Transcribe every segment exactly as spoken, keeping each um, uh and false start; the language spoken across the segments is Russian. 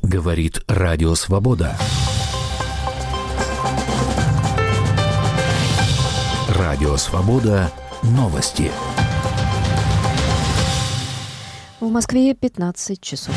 Говорит Радио Свобода. Радио Свобода. Новости. В Москве пятнадцать часов.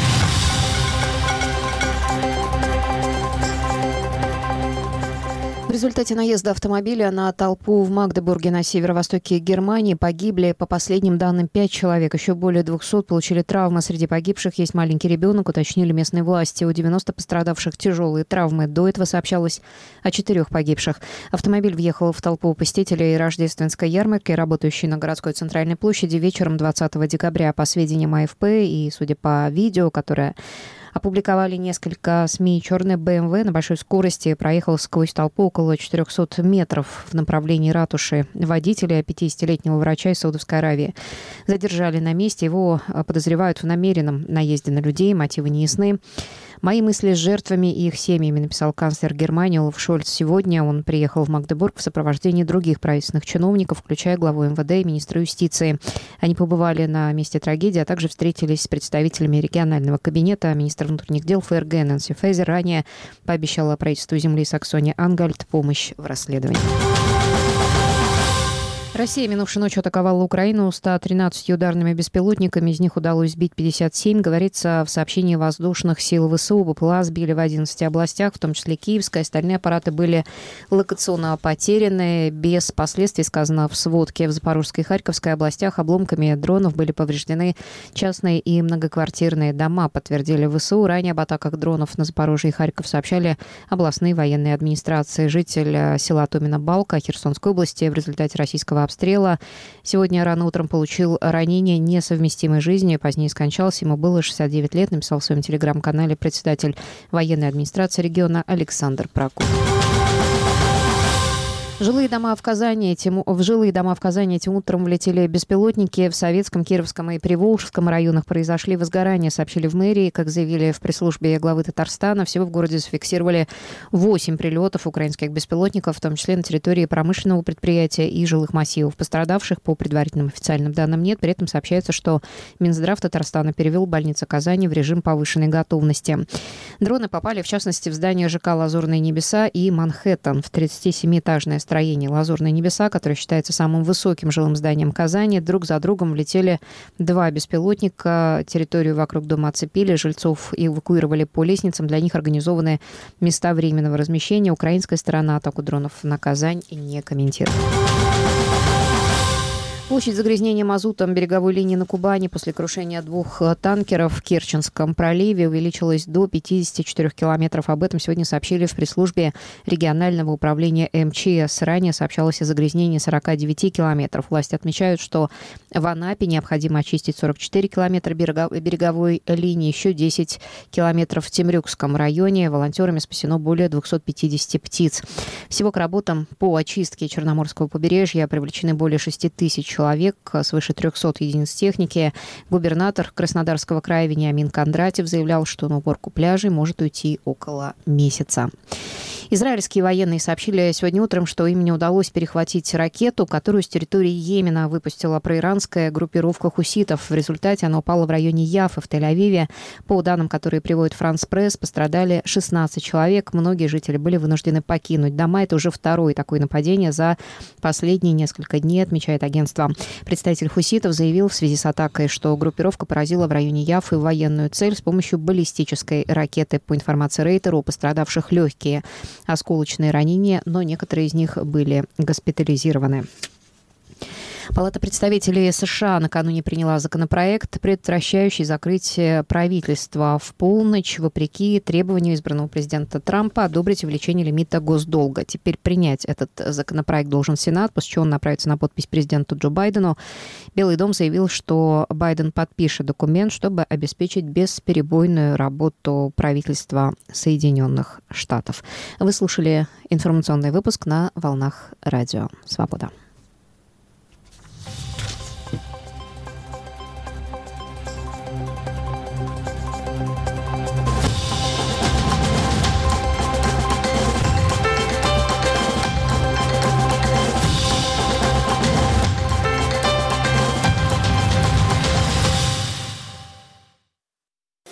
В результате наезда автомобиля на толпу в Магдебурге на северо-востоке Германии погибли, по последним данным, пять человек. Еще более двухсот получили травмы. Среди погибших есть маленький ребенок, уточнили местные власти. У девяноста пострадавших тяжелые травмы. До этого сообщалось о четырех погибших. Автомобиль въехал в толпу посетителей рождественской ярмарки, работающей на городской центральной площади, вечером двадцатого декабря. По сведениям А Эф Пэ и, судя по видео, которое опубликовали несколько СМИ, черный Бэ Эм Вэ на большой скорости проехал сквозь толпу около четырехсот метров в направлении ратуши. Водителя, пятидесятилетнего врача из Саудовской Аравии, задержали на месте. Его подозревают в намеренном наезде на людей. Мотивы не ясны. «Мои мысли с жертвами и их семьями», написал канцлер Германии Олаф Шольц. Сегодня он приехал в Магдебург в сопровождении других правительственных чиновников, включая главу Эм Вэ Дэ и министра юстиции. Они побывали на месте трагедии, а также встретились с представителями регионального кабинета. Министр внутренних дел Фэ Эр Гэ Нэнси Фэзер ранее пообещала правительству земли Саксония-Анхальт помощь в расследовании. Россия минувшей ночью атаковала Украину ста тринадцатью ударными беспилотниками. Из них удалось сбить пятьдесят семь. Говорится в сообщении воздушных сил Вэ Эс У. Бэ Пэ Эл А сбили в одиннадцати областях, в том числе Киевской. Остальные аппараты были локационно потеряны. Без последствий, сказано в сводке. В Запорожской и Харьковской областях обломками дронов были повреждены частные и многоквартирные дома, подтвердили Вэ Эс У. Ранее об атаках дронов на Запорожье и Харьков сообщали областные военные администрации. Житель села Томина-Балка Херсонской области в результате российского обстрела сегодня рано утром получил ранение, несовместимой с жизнью. Позднее скончался. Ему было шестьдесят девять лет, написал в своем телеграм-канале председатель военной администрации региона Александр Прокоп. Жилые дома в Казани этим, в жилые дома в Казани этим утром влетели беспилотники. В Советском, Кировском и Приволжском районах произошли возгорания, сообщили в мэрии. Как заявили в пресс-службе главы Татарстана, всего в городе зафиксировали восемь прилетов украинских беспилотников, в том числе на территории промышленного предприятия и жилых массивов. Пострадавших по предварительным официальным данным нет. При этом сообщается, что Минздрав Татарстана перевел больницу Казани в режим повышенной готовности. Дроны попали, в частности, в здание ЖК «Лазурные небеса» и «Манхэттен». В тридцатисемиэтажное строение «Лазурные небеса», которое считается самым высоким жилым зданием Казани, друг за другом влетели два беспилотника. Территорию вокруг дома оцепили, жильцов эвакуировали по лестницам. Для них организованы места временного размещения. Украинская сторона атаку дронов на Казань не комментирует. Площадь загрязнения мазутом береговой линии на Кубани после крушения двух танкеров в Керченском проливе увеличилась до пятидесяти четырёх километров. Об этом сегодня сообщили в пресс-службе регионального управления Эм Че Эс. Ранее сообщалось о загрязнении сорока девяти километров. Власти отмечают, что в Анапе необходимо очистить сорок четыре километра береговой линии, еще десять километров в Темрюкском районе. Волонтерами спасено более двухсот пятидесяти птиц. Всего к работам по очистке Черноморского побережья привлечены более шести тысяч человек, свыше трехсот единиц техники. Губернатор Краснодарского края Вениамин Кондратьев заявлял, что на уборку пляжей может уйти около месяца. Израильские военные сообщили сегодня утром, что им не удалось перехватить ракету, которую с территории Йемена выпустила проиранская группировка хуситов. В результате она упала в районе Яффы в Тель-Авиве. По данным, которые приводит Франс Пресс, пострадали шестнадцать человек. Многие жители были вынуждены покинуть дома. Это уже второе такое нападение за последние несколько дней, отмечает агентство. Представитель хуситов заявил в связи с атакой, что группировка поразила в районе Яффы военную цель с помощью баллистической ракеты. По информации Рейтера, у пострадавших легкие осколочные ранения, но некоторые из них были госпитализированы. Палата представителей США накануне приняла законопроект, предотвращающий закрытие правительства в полночь, вопреки требованию избранного президента Трампа одобрить увеличение лимита госдолга. Теперь принять этот законопроект должен Сенат, после чего он направится на подпись президенту Джо Байдену. Белый дом заявил, что Байден подпишет документ, чтобы обеспечить бесперебойную работу правительства Соединенных Штатов. Вы слушали информационный выпуск на волнах Радио Свобода.